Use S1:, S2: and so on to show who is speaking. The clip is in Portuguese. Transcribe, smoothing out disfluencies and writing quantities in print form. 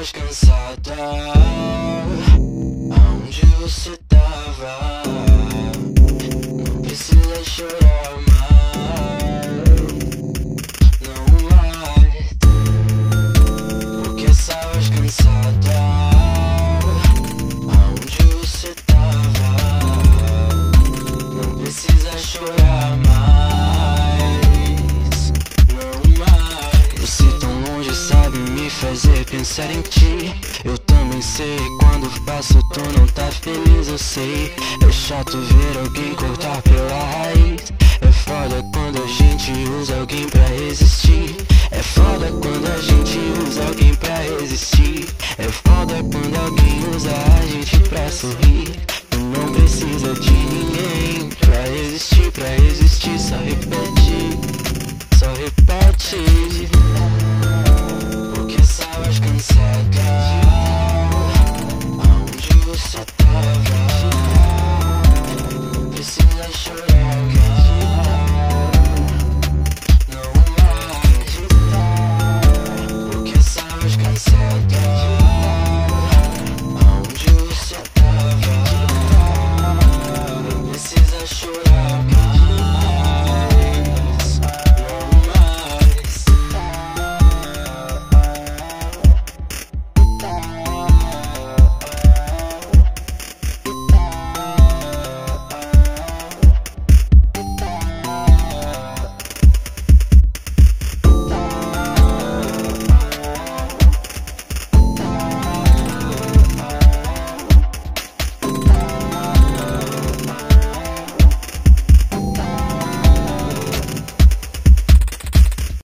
S1: pensavas cansada, aonde você tava? Não precisa chorar mais, não mais, porque estavas cansada, aonde você tava? Não precisa chorar mais, não mais. Você tão longe sabe me fazer pensar em ti. Eu também sei, quando faço tu não tá feliz, eu sei. É chato ver alguém cortar pela raiz. É foda quando a gente usa alguém pra resistir. É foda quando a gente usa alguém pra resistir.